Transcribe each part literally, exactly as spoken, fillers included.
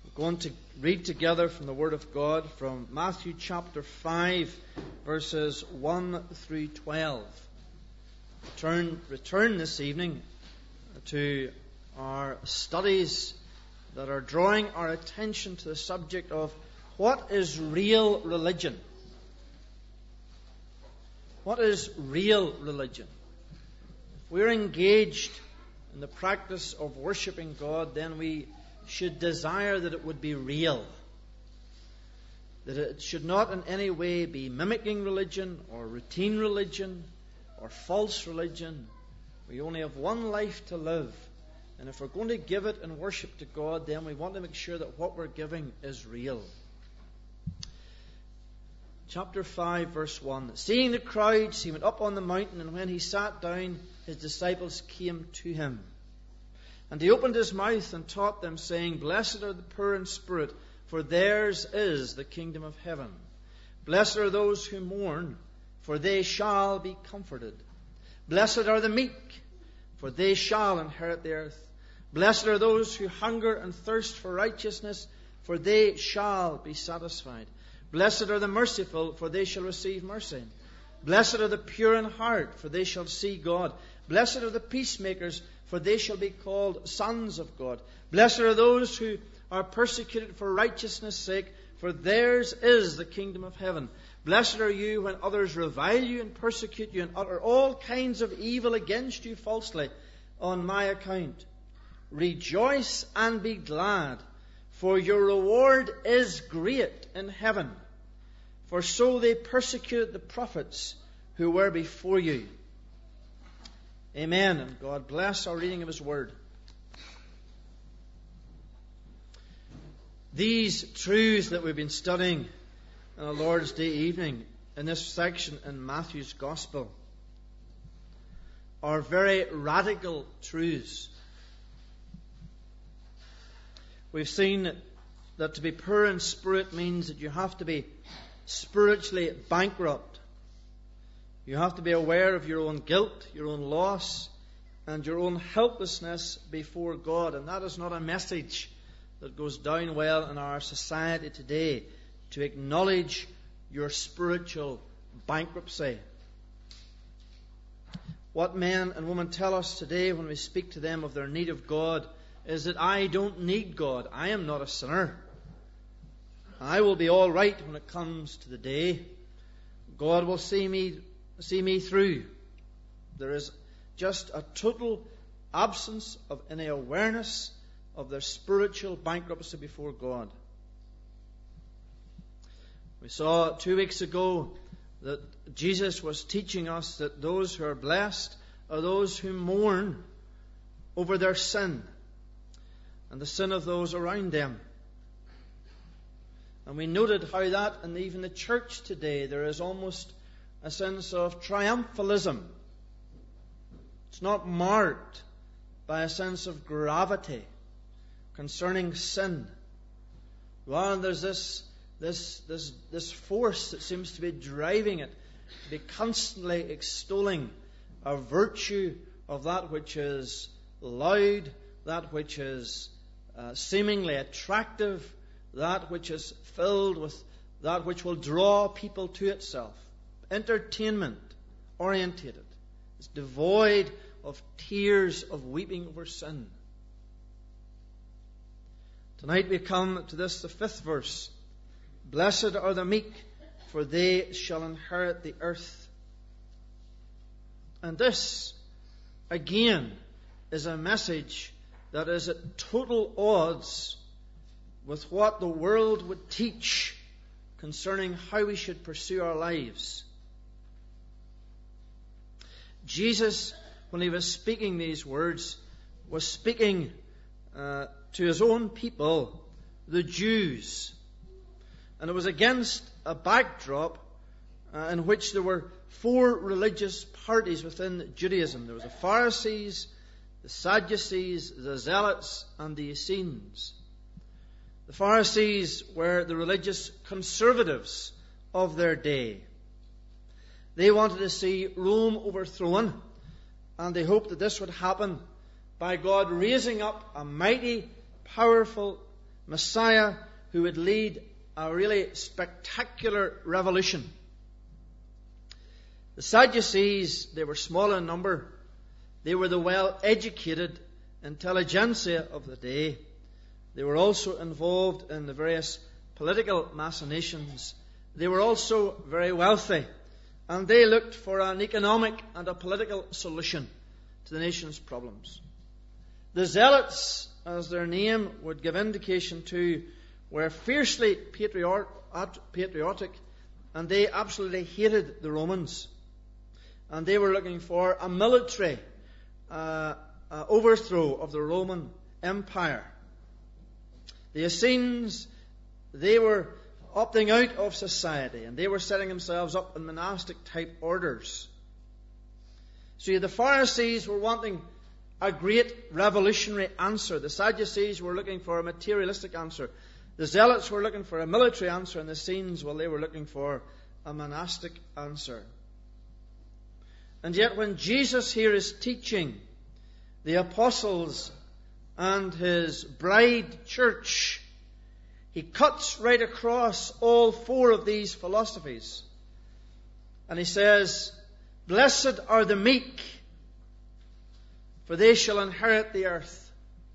We're going to read together from the Word of God from Matthew chapter five, verses one through twelve. Return, return this evening to our studies that are drawing our attention to the subject of what is real religion. What is real religion? If we're engaged in the practice of worshiping God, then we should desire that it would be real. That it should not in any way be mimicking religion or routine religion or false religion. We only have one life to live. And if we're going to give it in worship to God, then we want to make sure that what we're giving is real. Chapter five, verse one. Seeing the crowds, he went up on the mountain, and when he sat down, his disciples came to him. And he opened his mouth and taught them, saying, Blessed are the poor in spirit, for theirs is the kingdom of heaven. Blessed are those who mourn, for they shall be comforted. Blessed are the meek, for they shall inherit the earth. Blessed are those who hunger and thirst for righteousness, for they shall be satisfied. Blessed are the merciful, for they shall receive mercy. Blessed are the pure in heart, for they shall see God. Blessed are the peacemakers, for they shall be called sons of God. Blessed are those who are persecuted for righteousness' sake, for theirs is the kingdom of heaven. Blessed are you when others revile you and persecute you and utter all kinds of evil against you falsely on my account. Rejoice and be glad, for your reward is great in heaven. For so they persecuted the prophets who were before you. Amen. And God bless our reading of His Word. These truths that we've been studying on a Lord's Day evening in this section in Matthew's Gospel are very radical truths. We've seen that to be poor in spirit means that you have to be spiritually bankrupt. You have to be aware of your own guilt, your own loss, and your own helplessness before God. And that is not a message that goes down well in our society today, to acknowledge your spiritual bankruptcy. What men and women tell us today when we speak to them of their need of God is that I don't need God. I am not a sinner. I will be all right when it comes to the day. God will see me see me through. There is just a total absence of any awareness of their spiritual bankruptcy before God. We saw two weeks ago that Jesus was teaching us that those who are blessed are those who mourn over their sin and the sin of those around them. And we noted how that, and even the church today, there is almost a sense of triumphalism. It's not marked by a sense of gravity concerning sin. Rather, there's this, this, this, this force that seems to be driving it to be constantly extolling a virtue of that which is loud, that which is uh, seemingly attractive, that which is filled with that which will draw people to itself. Entertainment orientated. It's devoid of tears of weeping over sin. Tonight we come to this, the fifth verse. Blessed are the meek, for they shall inherit the earth. And this, again, is a message that is at total odds with what the world would teach concerning how we should pursue our lives. Jesus, when he was speaking these words, was speaking uh, to his own people, the Jews. And it was against a backdrop uh, in which there were four religious parties within Judaism. There was the Pharisees, the Sadducees, the Zealots, and the Essenes. The Pharisees were the religious conservatives of their day. They wanted to see Rome overthrown, and they hoped that this would happen by God raising up a mighty, powerful Messiah who would lead a really spectacular revolution. The Sadducees, they were small in number. They were the well-educated intelligentsia of the day. They were also involved in the various political machinations. They were also very wealthy, and they looked for an economic and a political solution to the nation's problems. The Zealots, as their name would give indication to, were fiercely patriotic, and they absolutely hated the Romans. And they were looking for a military uh, uh, overthrow of the Roman Empire. The Essenes, they were opting out of society, and they were setting themselves up in monastic type orders. So the Pharisees were wanting a great revolutionary answer. The Sadducees were looking for a materialistic answer. The Zealots were looking for a military answer, and the Essenes, well, they were looking for a monastic answer. And yet when Jesus here is teaching the apostles and his bride church, he cuts right across all four of these philosophies. And he says, "Blessed are the meek, for they shall inherit the earth."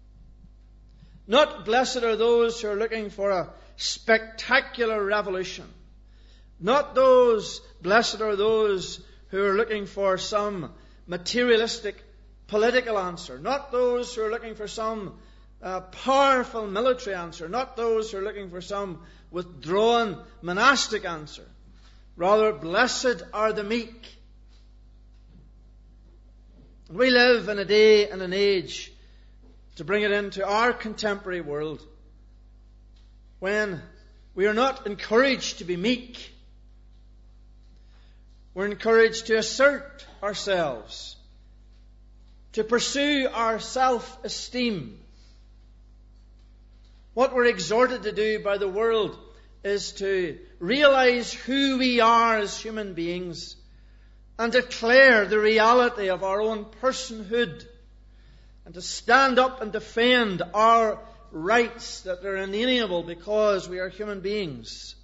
Not blessed are those who are looking for a spectacular revolution. Not those, blessed are those who are looking for some materialistic political answer. Not those who are looking for some uh, powerful military answer. Not those who are looking for some withdrawn monastic answer. Rather, blessed are the meek. We live in a day and an age, to bring it into our contemporary world, when we are not encouraged to be meek. We're encouraged to assert ourselves, to pursue our self-esteem. What we're exhorted to do by the world is to realize who we are as human beings and declare the reality of our own personhood, and to stand up and defend our rights that are inalienable because we are human beings.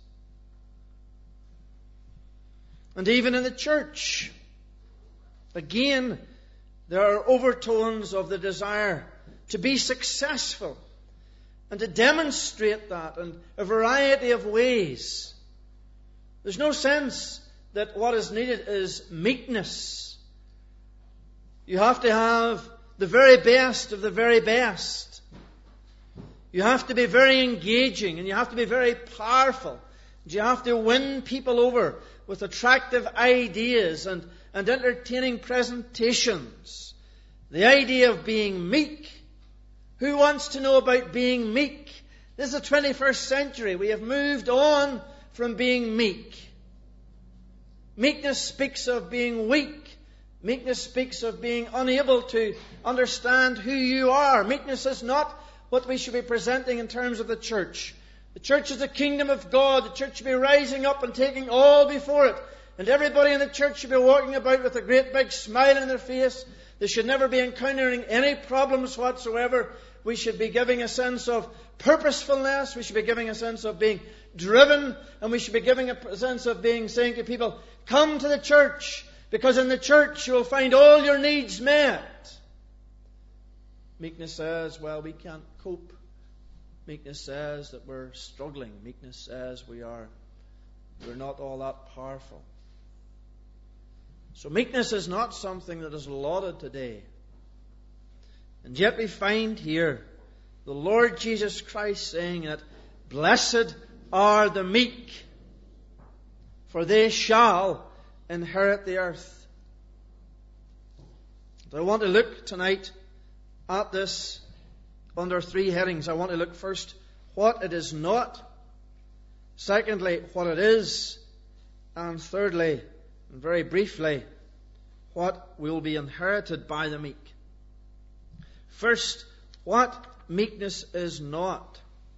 And even in the church, again, there are overtones of the desire to be successful and to demonstrate that in a variety of ways. There's no sense that what is needed is meekness. You have to have the very best of the very best. You have to be very engaging, and you have to be very powerful. You have to win people over with attractive ideas and, and entertaining presentations. The idea of being meek. Who wants to know about being meek? This is the twenty-first century. We have moved on from being meek. Meekness speaks of being weak. Meekness speaks of being unable to understand who you are. Meekness is not what we should be presenting in terms of the church. The church is the kingdom of God. The church should be rising up and taking all before it. And everybody in the church should be walking about with a great big smile on their face. They should never be encountering any problems whatsoever. We should be giving a sense of purposefulness. We should be giving a sense of being driven. And we should be giving a sense of being saying to people, come to the church, because in the church you will find all your needs met. Meekness says, well, we can't cope. Meekness says that we're struggling. Meekness says we are we're not all that powerful. So meekness is not something that is lauded today. And yet we find here the Lord Jesus Christ saying that blessed are the meek, for they shall inherit the earth. So I want to look tonight at this under three headings. I want to look first what it is not, secondly what it is, and thirdly, and very briefly, what will be inherited by the meek. First, what meekness is not.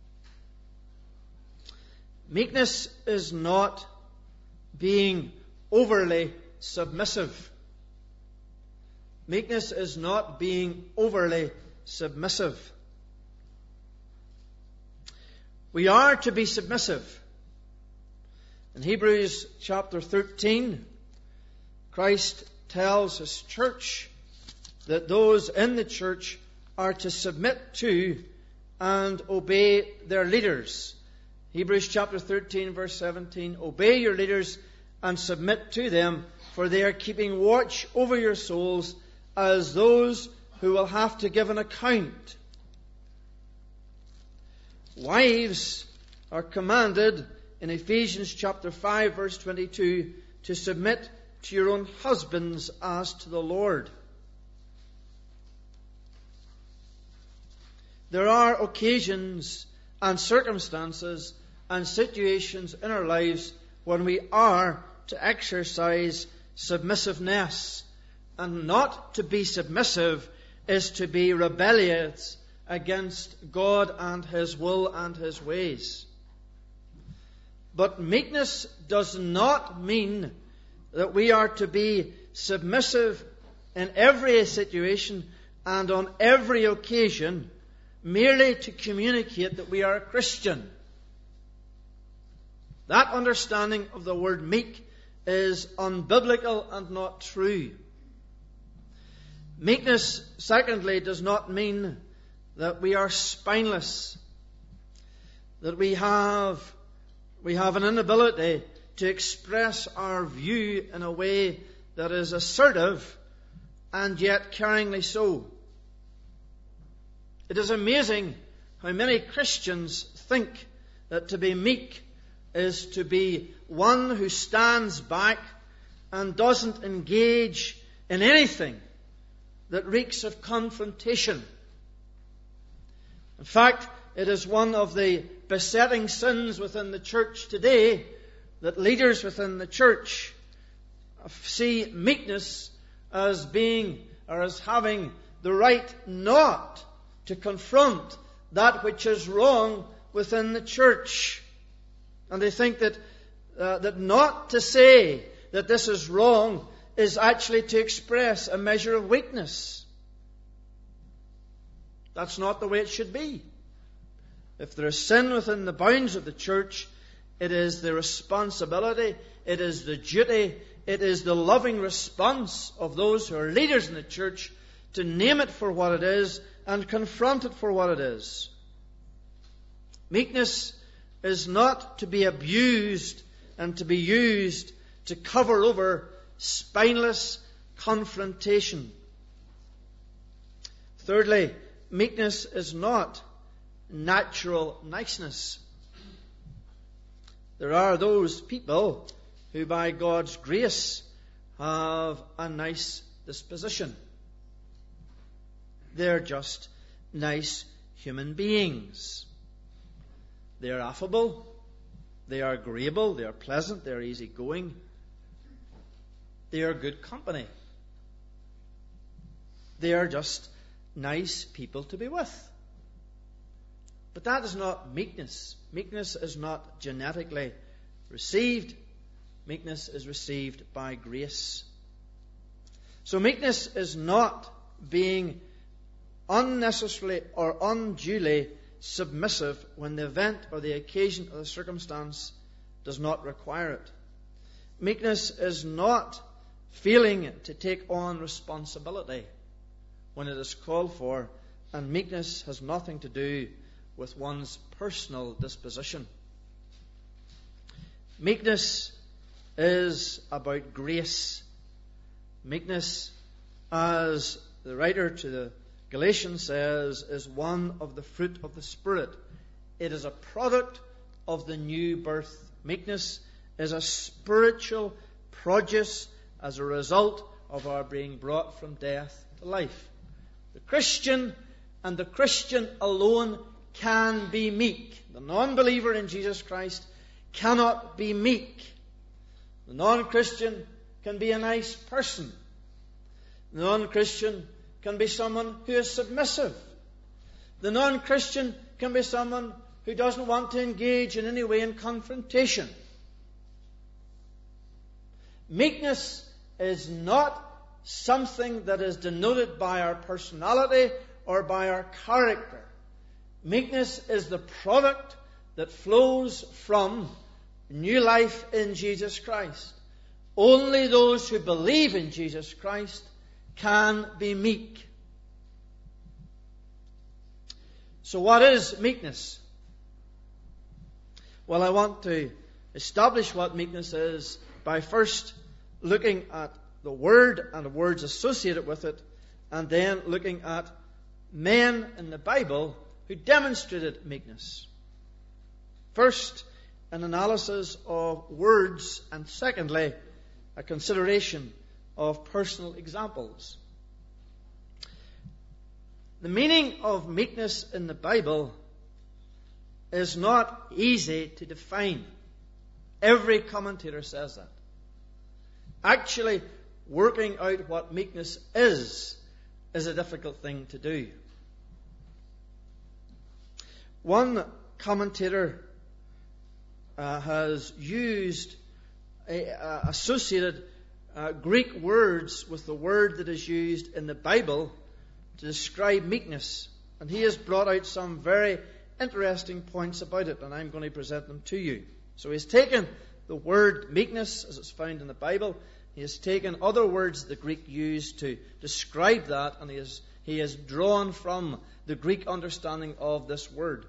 Meekness is not being overly submissive. Meekness is not being overly submissive. We are to be submissive. In Hebrews chapter thirteen, Christ tells His church that those in the church are to submit to and obey their leaders. Hebrews chapter thirteen, verse seventeen, obey your leaders and submit to them, for they are keeping watch over your souls as those who will have to give an account. Wives are commanded in Ephesians chapter five, verse twenty-two, to submit to your own husbands as to the Lord. There are occasions and circumstances and situations in our lives when we are to exercise submissiveness. And not to be submissive is to be rebellious against God and His will and His ways. But meekness does not mean that we are to be submissive in every situation and on every occasion merely to communicate that we are a Christian. That understanding of the word meek is unbiblical and not true. Meekness, secondly, does not mean that we are spineless, that we have, we have an inability to express our view in a way that is assertive and yet caringly so. It is amazing how many Christians think that to be meek is to be one who stands back and doesn't engage in anything that reeks of confrontation. In fact, it is one of the besetting sins within the church today that leaders within the church see meekness as being or as having the right not to confront that which is wrong within the church. And they think that uh, that not to say that this is wrong is actually to express a measure of weakness. That's not the way it should be. If there is sin within the bounds of the church, it is the responsibility, it is the duty, it is the loving response of those who are leaders in the church to name it for what it is and confront it for what it is. Meekness is not to be abused and to be used to cover over spineless confrontation. Thirdly, meekness is not natural niceness. There are those people who by God's grace have a nice disposition. They're just nice human beings. They are affable, they are agreeable, they are pleasant, they are easygoing. They are good company. They are just nice people to be with. But that is not meekness. Meekness is not genetically received. Meekness is received by grace. So meekness is not being unnecessarily or unduly submissive when the event or the occasion or the circumstance does not require it. Meekness is not failing to take on responsibility when it is called for, and meekness has nothing to do with one's personal disposition. Meekness is about grace. Meekness, as the writer to the Galatians says, is one of the fruit of the Spirit. It is a product of the new birth. Meekness is a spiritual produce as a result of our being brought from death to life. The Christian and the Christian alone can be meek. The non-believer in Jesus Christ cannot be meek. The non-Christian can be a nice person. The non-Christian can be someone who is submissive. The non-Christian can be someone who doesn't want to engage in any way in confrontation. Meekness is not something that is denoted by our personality or by our character. Meekness is the product that flows from new life in Jesus Christ. Only those who believe in Jesus Christ can be meek. So what is meekness? Well, I want to establish what meekness is by first looking at the word and the words associated with it, and then looking at men in the Bible who demonstrated meekness. First, an analysis of words, and secondly, a consideration of personal examples. The meaning of meekness in the Bible is not easy to define. Every commentator says that. Actually, working out what meekness is, is a difficult thing to do. One commentator uh, has used a, uh, associated uh, Greek words with the word that is used in the Bible to describe meekness. And he has brought out some very interesting points about it, and I'm going to present them to you. So he's taken the word meekness, as it's found in the Bible. He has taken other words the Greek used to describe that, and he has, he has drawn from the Greek understanding of this word.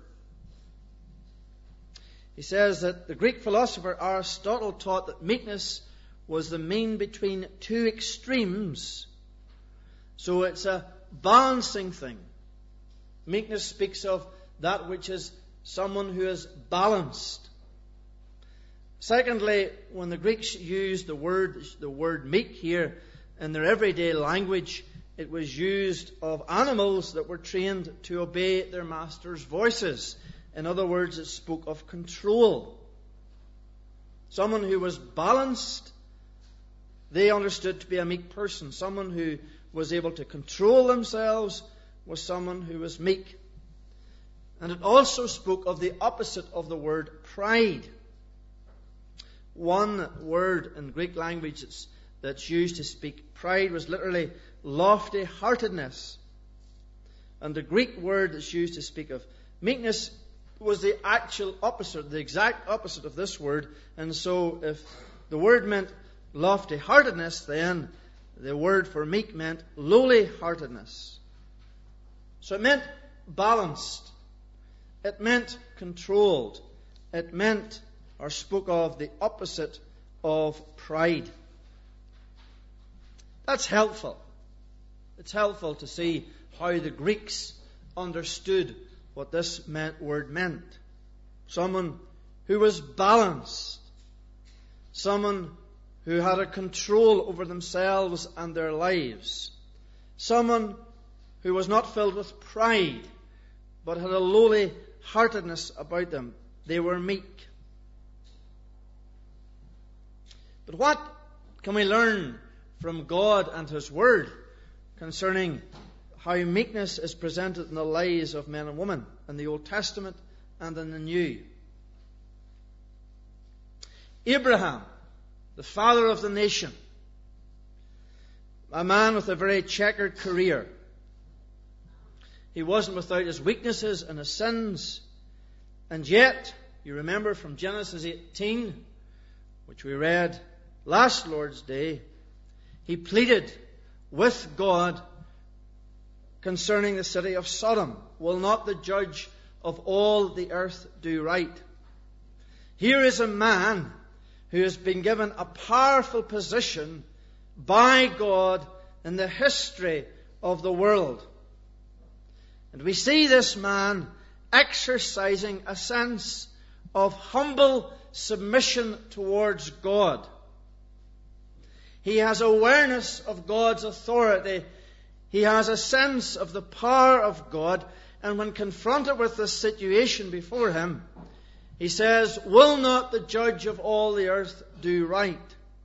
He says that the Greek philosopher Aristotle taught that meekness was the mean between two extremes. So it's a balancing thing. Meekness speaks of that which is someone who is balanced. Secondly, when the Greeks used the word, the word meek here in their everyday language, it was used of animals that were trained to obey their masters' voices. In other words, it spoke of control. Someone who was balanced, they understood to be a meek person. Someone who was able to control themselves was someone who was meek. And it also spoke of the opposite of the word pride. One word in Greek language that's, that's used to speak pride was literally lofty-heartedness. And the Greek word that's used to speak of meekness was the actual opposite, the exact opposite of this word. And so if the word meant lofty-heartedness, then the word for meek meant lowly-heartedness. So it meant balanced. It meant controlled. It meant or spoke of the opposite of pride. That's helpful. It's helpful to see how the Greeks understood what this meant, word meant. Someone who was balanced. Someone who had a control over themselves and their lives. Someone who was not filled with pride, but had a lowly heartedness about them. They were meek. But what can we learn from God and His Word concerning how meekness is presented in the lives of men and women in the Old Testament and in the New? Abraham, the father of the nation, a man with a very checkered career. He wasn't without his weaknesses and his sins. And yet, you remember from Genesis eighteen, which we read last Lord's Day, he pleaded with God concerning the city of Sodom. Will not the judge of all the earth do right? Here is a man who has been given a powerful position by God in the history of the world. And we see this man exercising a sense of humble submission towards God. He has awareness of God's authority. He has a sense of the power of God. And when confronted with this situation before him, he says, will not the judge of all the earth do right?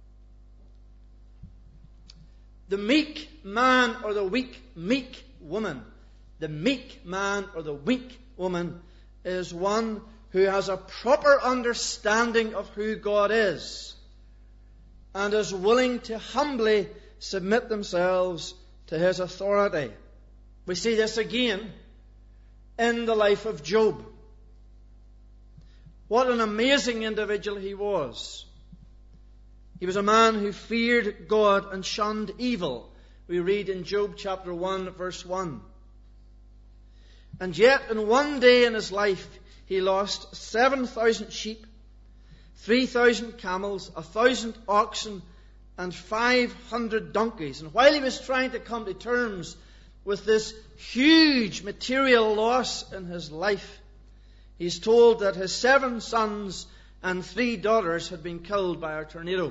The meek man or the weak, meek woman, the meek man or the weak woman is one who has a proper understanding of who God is and is willing to humbly submit themselves to His authority. We see this again in the life of Job. What an amazing individual he was. He was a man who feared God and shunned evil. We read in Job chapter one, verse one. And yet, in one day in his life, he lost seven thousand sheep, three thousand camels, a thousand oxen, and five hundred donkeys. And while he was trying to come to terms with this huge material loss in his life, he's told that his seven sons and three daughters had been killed by a tornado.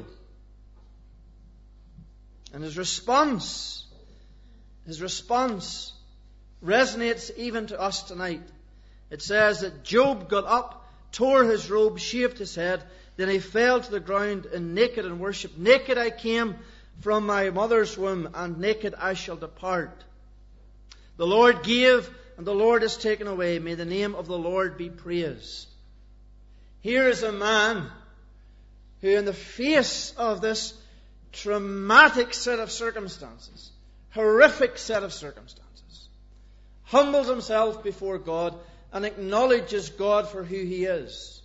And his response, his response resonates even to us tonight. It says that Job got up, tore his robe, shaved his head, then he fell to the ground and naked and worshipped. Naked I came from my mother's womb, and naked I shall depart. The Lord gave, and the Lord has taken away. May the name of the Lord be praised. Here is a man who, in the face of this traumatic set of circumstances, horrific set of circumstances, humbles himself before God and acknowledges God for who He is.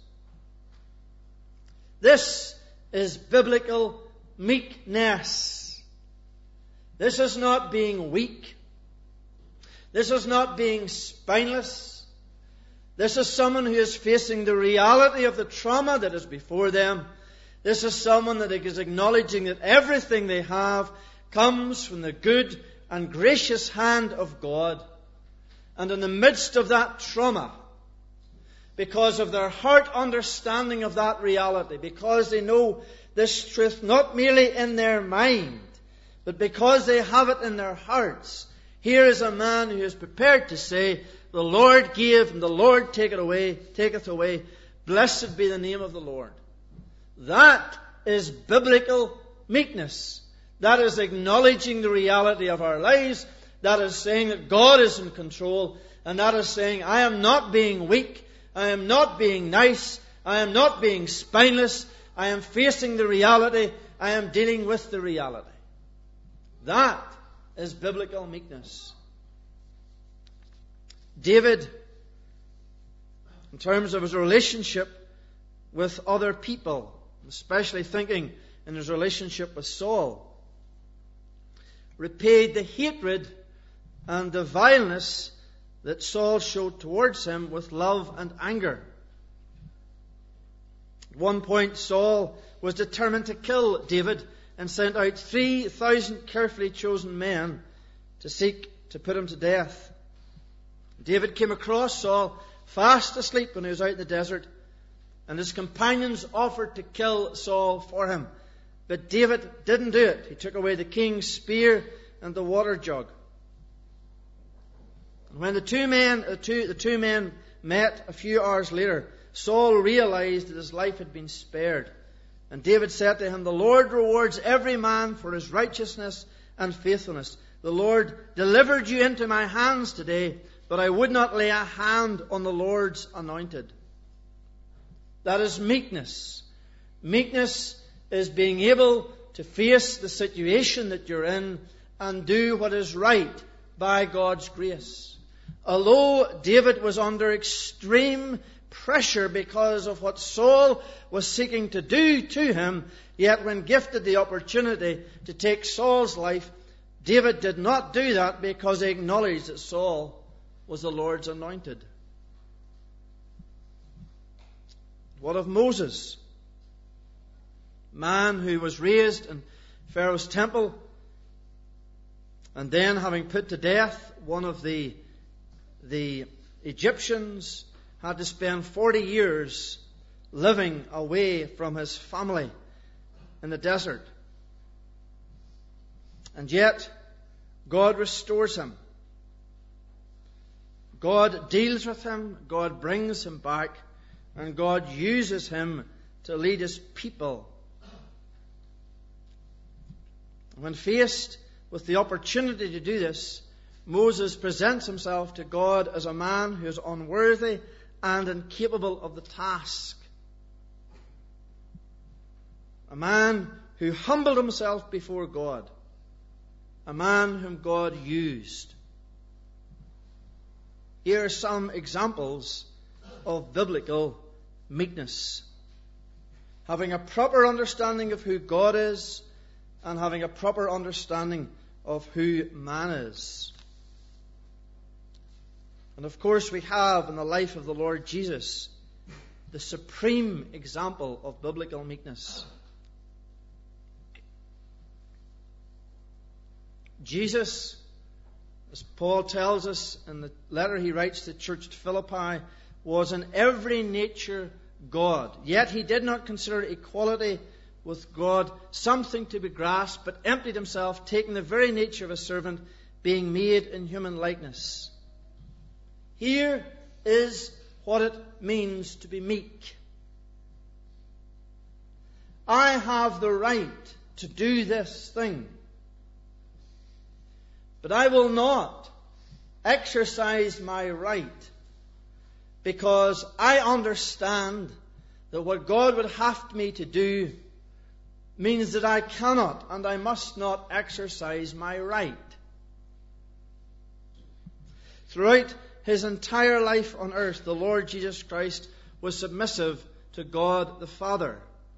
This is biblical meekness. This is not being weak. This is not being spineless. This is someone who is facing the reality of the trauma that is before them. This is someone that is acknowledging that everything they have comes from the good and gracious hand of God. And in the midst of that trauma, because of their heart understanding of that reality, because they know this truth not merely in their mind, but because they have it in their hearts, here is a man who is prepared to say, the Lord gave and the Lord taketh away, taketh away. Blessed be the name of the Lord. That is biblical meekness. That is acknowledging the reality of our lives. That is saying that God is in control. And that is saying, I am not being weak. I am not being nice. I am not being spineless. I am facing the reality. I am dealing with the reality. That is biblical meekness. David, in terms of his relationship with other people, especially thinking in his relationship with Saul, repaid the hatred and the vileness that Saul showed towards him with love and anger. At one point, Saul was determined to kill David and sent out three thousand carefully chosen men to seek to put him to death. David came across Saul fast asleep when he was out in the desert, and his companions offered to kill Saul for him. But David didn't do it. He took away the king's spear and the water jug. And when the two men, the two, the two men met a few hours later, Saul realized that his life had been spared. And David said to him, the Lord rewards every man for his righteousness and faithfulness. The Lord delivered you into my hands today, but I would not lay a hand on the Lord's anointed. That is meekness. Meekness is being able to face the situation that you're in and do what is right by God's grace. Although David was under extreme pressure because of what Saul was seeking to do to him, yet when gifted the opportunity to take Saul's life, David did not do that because he acknowledged that Saul was the Lord's anointed. What of Moses? Man who was raised in Pharaoh's temple, and then having put to death one of the, the Egyptians, had to spend forty years living away from his family in the desert. And yet, God restores him. God deals with him. God brings him back. And God uses him to lead his people. When faced with the opportunity to do this, Moses presents himself to God as a man who is unworthy and incapable of the task. A man who humbled himself before God. A man whom God used. Here are some examples of biblical meekness. Having a proper understanding of who God is and having a proper understanding of who man is. And of course we have in the life of the Lord Jesus the supreme example of biblical meekness. Jesus, as Paul tells us in the letter he writes to the church at Philippi, was in every nature God. Yet he did not consider equality with God something to be grasped, but emptied himself, taking the very nature of a servant, being made in human likeness. Here is what it means to be meek. I have the right to do this thing, but I will not exercise my right because I understand that what God would have me to do means that I cannot and I must not exercise my right. Throughout his entire life on earth, the Lord Jesus Christ was submissive to God the Father.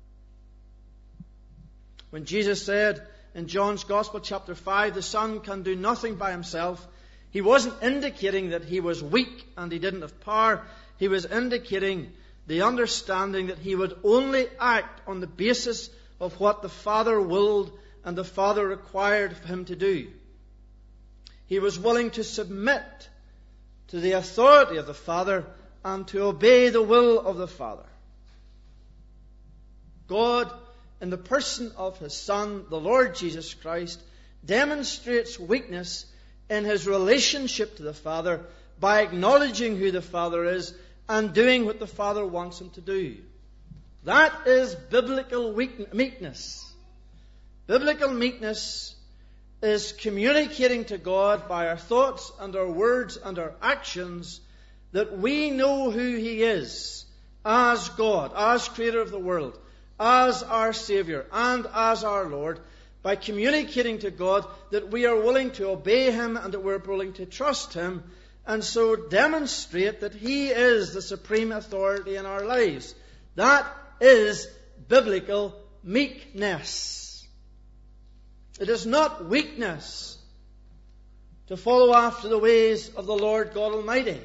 When Jesus said in John's Gospel, chapter five, the Son can do nothing by himself, he wasn't indicating that he was weak and he didn't have power. He was indicating the understanding that he would only act on the basis of what the Father willed and the Father required of him to do. He was willing to submit to the authority of the Father and to obey the will of the Father. God, in the person of his Son, the Lord Jesus Christ, demonstrates weakness in his relationship to the Father by acknowledging who the Father is and doing what the Father wants him to do. That is biblical meekness. Biblical meekness is communicating to God by our thoughts and our words and our actions that we know who he is as God, as creator of the world, as our Savior and as our Lord, by communicating to God that we are willing to obey him and that we're willing to trust him, and so demonstrate that he is the supreme authority in our lives. That is biblical meekness. It is not weakness to follow after the ways of the Lord God Almighty.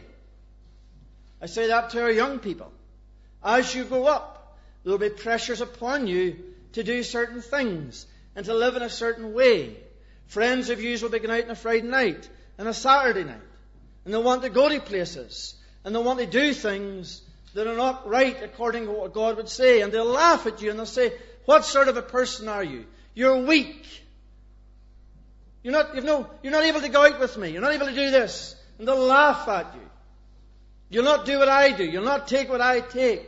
I say that to our young people. As you grow up, there will be pressures upon you to do certain things and to live in a certain way. Friends of yours will be going out on a Friday night and a Saturday night, and they want to go to places, and they want to do things that are not right according to what God would say. And they'll laugh at you and they'll say, what sort of a person are you? You're weak. You're not, you've no, you're not able to go out with me. You're not able to do this. And they'll laugh at you. You'll not do what I do. You'll not take what I take.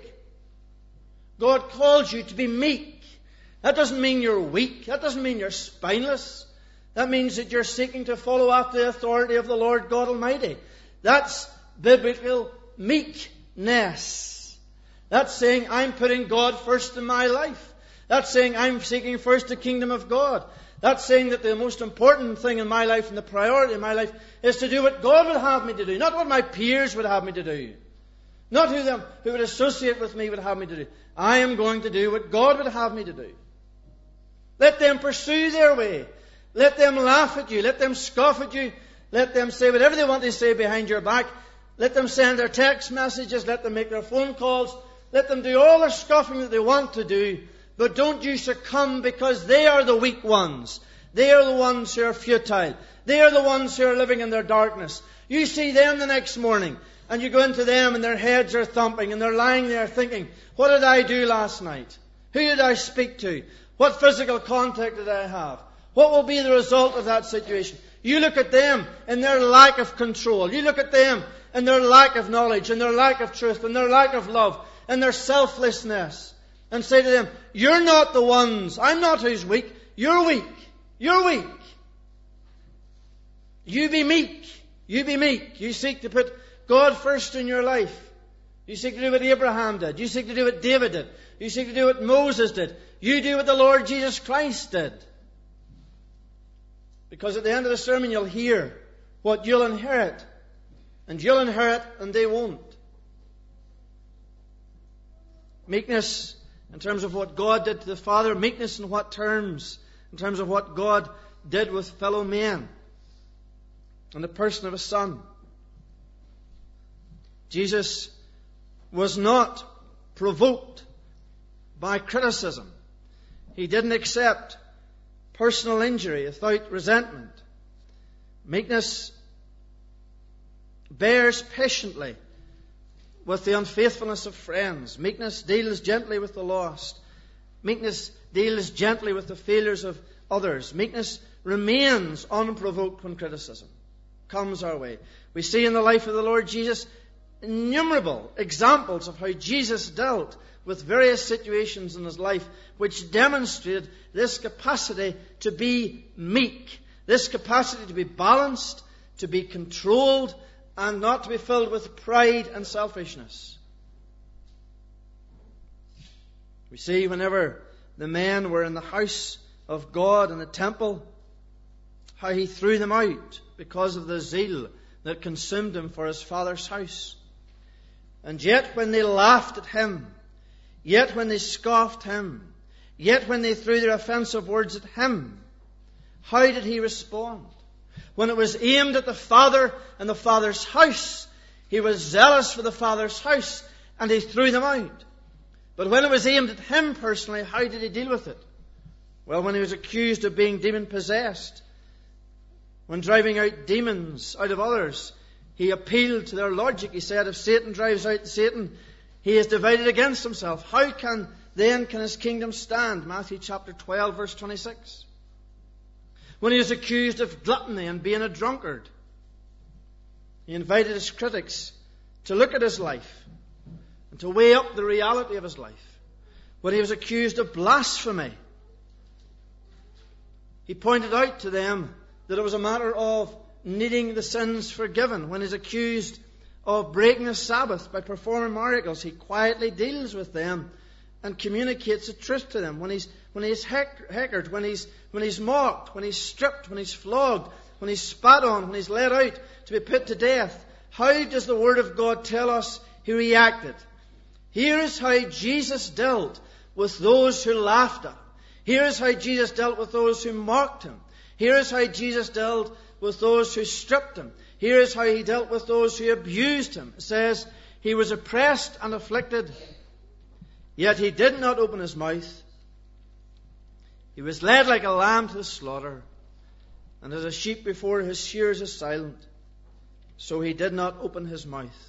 God calls you to be meek. That doesn't mean you're weak. That doesn't mean you're spineless. That means that you're seeking to follow after the authority of the Lord God Almighty. That's biblical meekness. That's saying I'm putting God first in my life. That's saying I'm seeking first the kingdom of God. That's saying that the most important thing in my life and the priority in my life is to do what God would have me to do, not what my peers would have me to do, not who them who would associate with me would have me to do. I am going to do what God would have me to do. Let them pursue their way. Let them laugh at you. Let them scoff at you. Let them say whatever they want to say behind your back. Let them send their text messages. Let them make their phone calls. Let them do all their scoffing that they want to do. But don't you succumb, because they are the weak ones. They are the ones who are futile. They are the ones who are living in their darkness. You see them the next morning, and you go into them and their heads are thumping and they're lying there thinking, what did I do last night? Who did I speak to? What physical contact did I have? What will be the result of that situation? You look at them and their lack of control. You look at them and their lack of knowledge and their lack of truth and their lack of love and their selflessness, and say to them, you're not the ones. I'm not who's weak. You're weak. You're weak. You be meek. You be meek. You seek to put God first in your life. You seek to do what Abraham did. You seek to do what David did. You seek to do what Moses did. You do what the Lord Jesus Christ did. Because at the end of the sermon you'll hear what you'll inherit. And you'll inherit and they won't. Meekness in terms of what God did to the Father. Meekness in what terms? In terms of what God did with fellow men. In the person of His Son. Jesus was not provoked by criticism. He didn't accept personal injury without resentment. Meekness bears patiently with the unfaithfulness of friends. Meekness deals gently with the lost. Meekness deals gently with the failures of others. Meekness remains unprovoked when criticism comes our way. We see in the life of the Lord Jesus innumerable examples of how Jesus dealt with various situations in His life, which demonstrated this capacity to be meek, this capacity to be balanced, to be controlled, and not to be filled with pride and selfishness. We see whenever the men were in the house of God in the temple, how He threw them out because of the zeal that consumed Him for His Father's house. And yet when they laughed at Him, yet when they scoffed Him, yet when they threw their offensive words at Him, how did He respond? When it was aimed at the Father and the Father's house, He was zealous for the Father's house and He threw them out. But when it was aimed at Him personally, how did He deal with it? Well, when He was accused of being demon-possessed, when driving out demons out of others, He appealed to their logic. He said, if Satan drives out Satan, he is divided against himself. How can then can His kingdom stand? Matthew chapter twelve, verse twenty-six. When He was accused of gluttony and being a drunkard, He invited His critics to look at His life and to weigh up the reality of His life. When He was accused of blasphemy, He pointed out to them that it was a matter of needing the sins forgiven. When He's accused of breaking the Sabbath by performing miracles, He quietly deals with them and communicates the truth to them. When he's when he's heckled, when he's when he's mocked, when he's stripped, when he's flogged, when he's spat on, when he's led out to be put to death, how does the Word of God tell us He reacted? Here is how Jesus dealt with those who laughed at Him. Here is how Jesus dealt with those who mocked Him. Here is how Jesus dealt with those who stripped Him. Here is how He dealt with those who abused Him. It says, He was oppressed and afflicted, yet He did not open His mouth. He was led like a lamb to the slaughter, and as a sheep before his shearers is silent, so He did not open His mouth.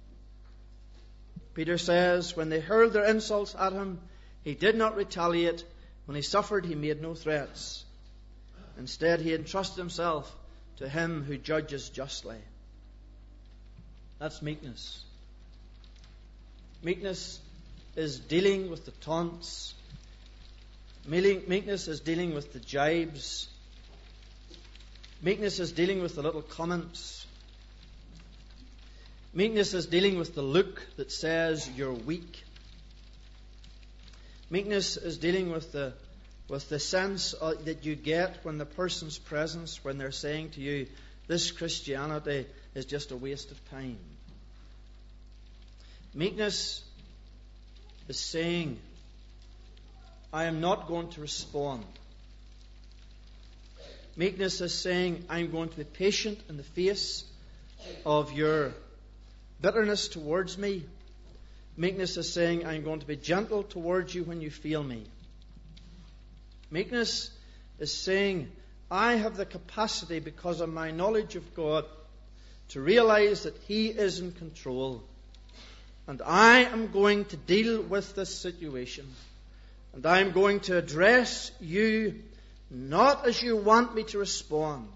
Peter says, when they hurled their insults at Him, He did not retaliate. When He suffered, He made no threats. Instead, He entrusted Himself to Him who judges justly. That's meekness. Meekness is dealing with the taunts. Meekness is dealing with the jibes. Meekness is dealing with the little comments. Meekness is dealing with the look that says you're weak. Meekness is dealing with the with the sense that you get when the person's presence, when they're saying to you, this Christianity is just a waste of time. Meekness is saying, I am not going to respond. Meekness is saying, I'm going to be patient in the face of your bitterness towards me. Meekness is saying, I'm going to be gentle towards you when you fail me. Meekness is saying, I have the capacity, because of my knowledge of God, to realize that He is in control. And I am going to deal with this situation. And I am going to address you not as you want me to respond.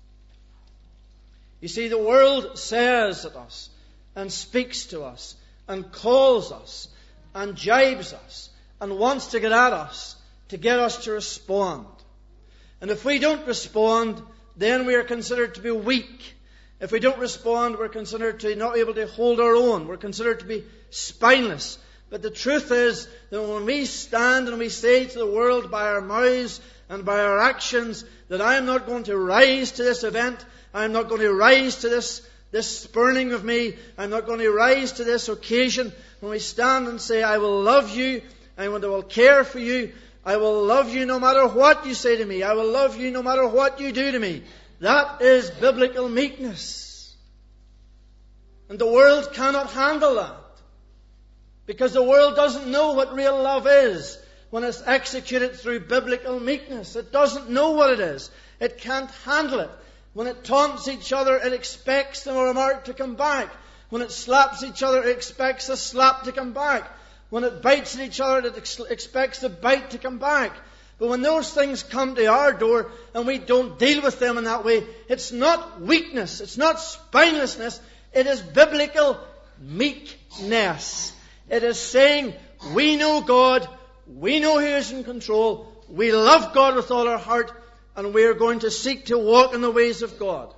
You see, the world says at us and speaks to us and calls us and jibes us and wants to get at us to get us to respond. And if we don't respond, then we are considered to be weak. If we don't respond, we're considered to not be able to hold our own. We're considered to be spineless. But the truth is that when we stand and we say to the world by our mouths and by our actions that I am not going to rise to this event, I am not going to rise to this this spurning of me. I'm not going to rise to this occasion when we stand and say, I will love you, I will care for you, I will love you no matter what you say to me, I will love you no matter what you do to me. That is biblical meekness. And the world cannot handle that. Because the world doesn't know what real love is when it's executed through biblical meekness. It doesn't know what it is. It can't handle it. When it taunts each other, it expects the remark to come back. When it slaps each other, it expects the slap to come back. When it bites at each other, it ex- expects the bite to come back. But when those things come to our door and we don't deal with them in that way, it's not weakness, it's not spinelessness, it is biblical meekness. It is saying, we know God, we know who is in control, we love God with all our heart, and we are going to seek to walk in the ways of God.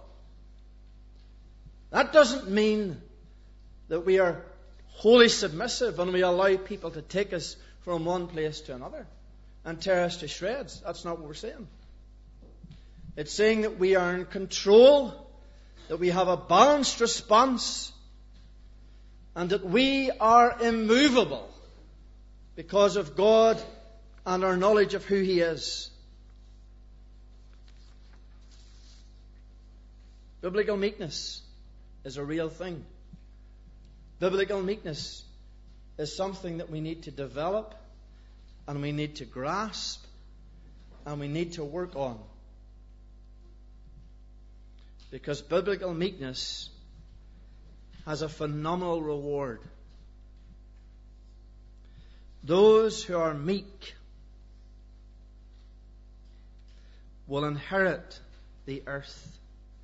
That doesn't mean that we are wholly submissive and we allow people to take us from one place to another and tear us to shreds. That's not what we're saying. It's saying that we are in control, that we have a balanced response, and that we are immovable because of God and our knowledge of who He is. Biblical meekness is a real thing. Biblical meekness is something that we need to develop, and we need to grasp, and we need to work on. Because biblical meekness has a phenomenal reward. Those who are meek will inherit the earth.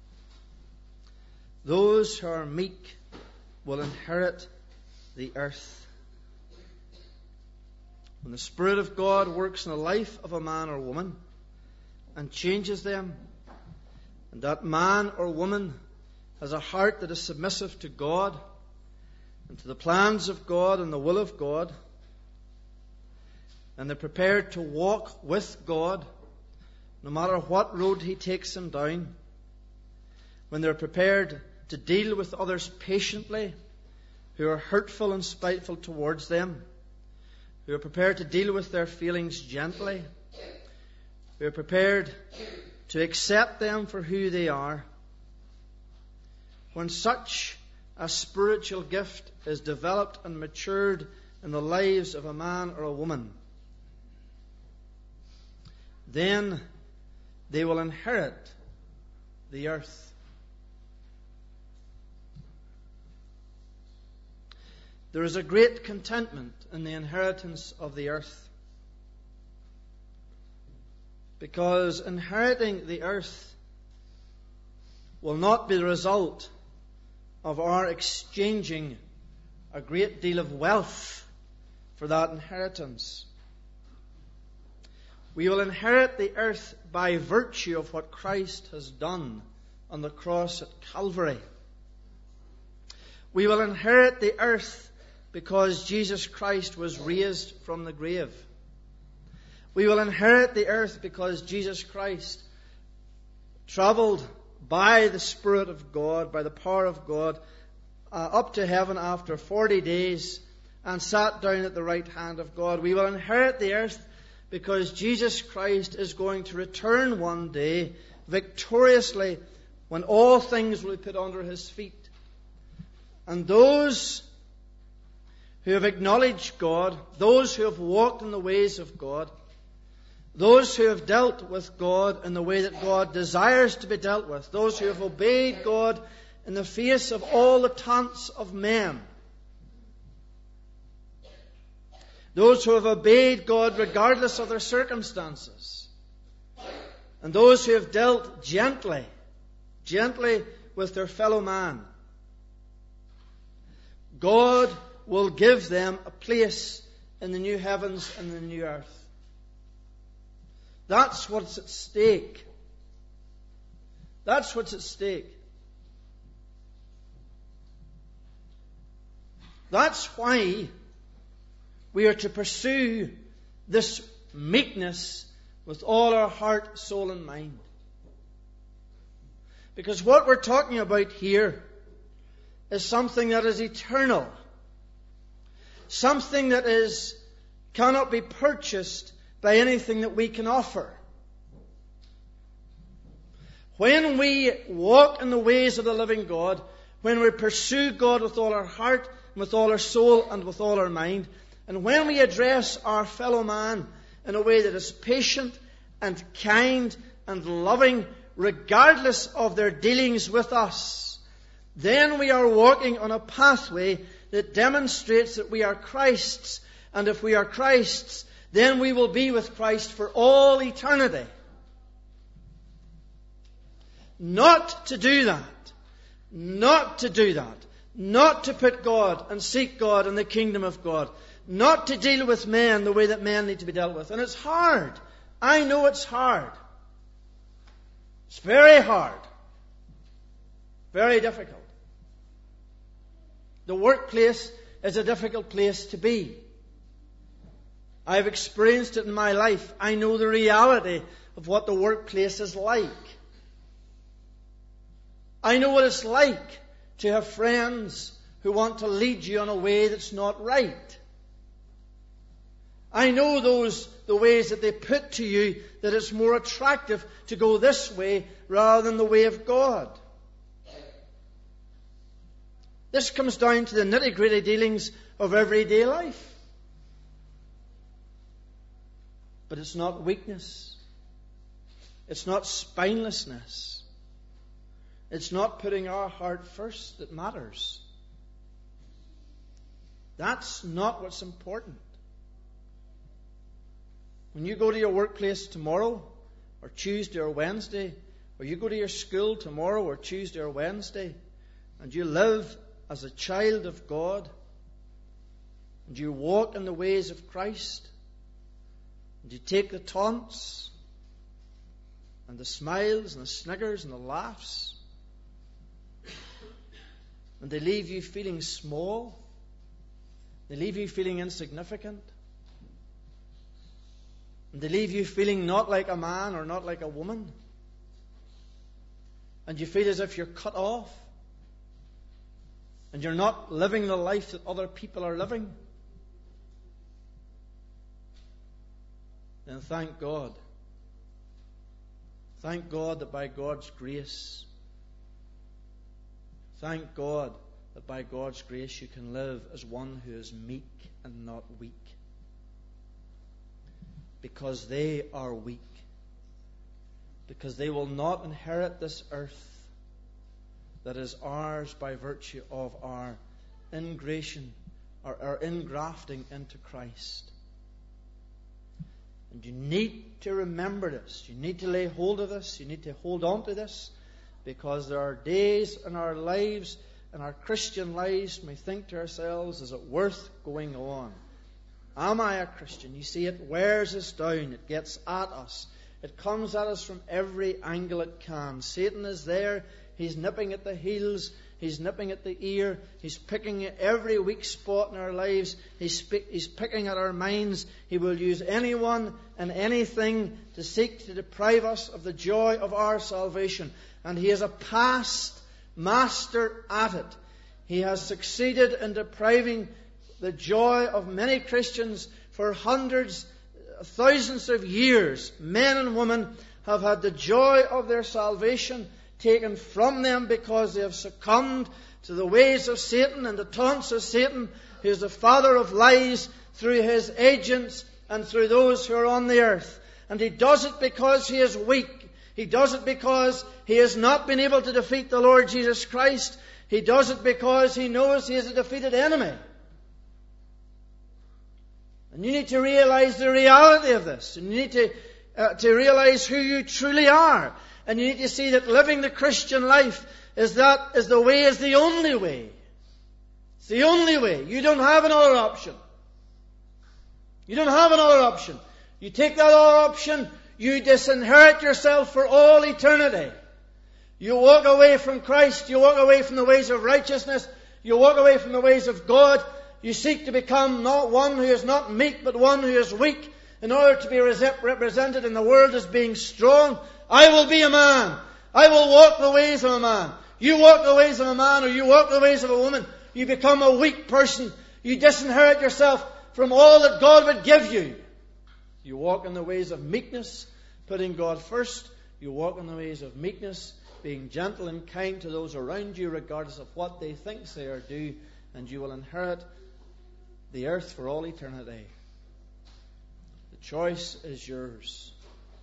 Those who are meek will inherit the earth. When the Spirit of God works in the life of a man or woman and changes them, and that man or woman has a heart that is submissive to God and to the plans of God and the will of God, and they're prepared to walk with God no matter what road He takes them down, when they're prepared to deal with others patiently who are hurtful and spiteful towards them, who are prepared to deal with their feelings gently, who are prepared to accept them for who they are. When such a spiritual gift is developed and matured in the lives of a man or a woman, then they will inherit the earth. There is a great contentment in the inheritance of the earth, because inheriting the earth will not be the result of our exchanging a great deal of wealth for that inheritance. We will inherit the earth by virtue of what Christ has done on the cross at Calvary. We will inherit the earth because Jesus Christ was raised from the grave. We will inherit the earth because Jesus Christ travelled by the Spirit of God, by the power of God, uh, up to heaven after forty days and sat down at the right hand of God. We will inherit the earth because Jesus Christ is going to return one day victoriously when all things will be put under His feet. And those who have acknowledged God, those who have walked in the ways of God, those who have dealt with God in the way that God desires to be dealt with, those who have obeyed God in the face of all the taunts of men, those who have obeyed God regardless of their circumstances, and those who have dealt gently, gently with their fellow man, God will give them a place in the new heavens and the new earth. That's what's at stake. That's what's at stake. That's why we are to pursue this meekness with all our heart, soul, and mind. Because what we're talking about here is something that is eternal. Something that is cannot be purchased by anything that we can offer. When we walk in the ways of the living God, when we pursue God with all our heart, and with all our soul, and with all our mind, and when we address our fellow man in a way that is patient and kind and loving, regardless of their dealings with us, then we are walking on a pathway that demonstrates that we are Christ's. And if we are Christ's, then we will be with Christ for all eternity. Not to do that. Not to do that. Not to put God and seek God and the kingdom of God. Not to deal with men the way that men need to be dealt with. And it's hard. I know it's hard. It's very hard. Very difficult. The workplace is a difficult place to be. I've experienced it in my life. I know the reality of what the workplace is like. I know what it's like to have friends who want to lead you in a way that's not right. I know those the ways that they put to you that it's more attractive to go this way rather than the way of God. This comes down to the nitty-gritty dealings of everyday life. But it's not weakness. It's not spinelessness. It's not putting our heart first that matters. That's not what's important. When you go to your workplace tomorrow, or Tuesday or Wednesday, or you go to your school tomorrow or Tuesday or Wednesday, and you live as a child of God, and you walk in the ways of Christ, and you take the taunts, and the smiles, and the sniggers, and the laughs, and they leave you feeling small, they leave you feeling insignificant, and they leave you feeling not like a man or not like a woman, and you feel as if you're cut off, and you're not living the life that other people are living, then thank God. Thank God that by God's grace, thank God that by God's grace you can live as one who is meek and not weak. Because they are weak. Because they will not inherit this earth that is ours by virtue of our ingration or our ingrafting into Christ. And you need to remember this. You need to lay hold of this. You need to hold on to this. Because there are days in our lives, in our Christian lives, we think to ourselves, is it worth going on? Am I a Christian? You see, it wears us down. It gets at us. It comes at us from every angle it can. Satan is there. He's nipping at the heels. He's nipping at the ear. He's picking at every weak spot in our lives. He's, he's picking at our minds. He will use anyone and anything to seek to deprive us of the joy of our salvation. And he is a past master at it. He has succeeded in depriving the joy of many Christians for hundreds, thousands of years. Men and women have had the joy of their salvation taken from them because they have succumbed to the ways of Satan and the taunts of Satan, who is the father of lies, through his agents and through those who are on the earth. And he does it because he is weak. He does it because he has not been able to defeat the Lord Jesus Christ. He does it because he knows he is a defeated enemy. And you need to realize the reality of this. And you need to, uh, to realize who you truly are. And you need to see that living the Christian life is that is the way, is the only way. It's the only way. You don't have another option. You don't have another option. You take that other option, you disinherit yourself for all eternity. You walk away from Christ. You walk away from the ways of righteousness. You walk away from the ways of God. You seek to become not one who is not meek, but one who is weak, in order to be represented in the world as being strong. I will be a man. I will walk the ways of a man. You walk the ways of a man or you walk the ways of a woman, you become a weak person. You disinherit yourself from all that God would give you. You walk in the ways of meekness, putting God first. You walk in the ways of meekness, being gentle and kind to those around you, regardless of what they think, say, or do, and you will inherit the earth for all eternity. The choice is yours.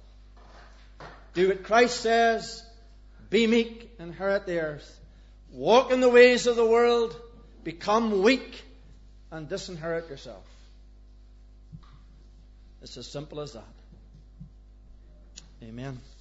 Do what Christ says. Be meek, inherit the earth. Walk in the ways of the world, become weak, and disinherit yourself. It's as simple as that. Amen.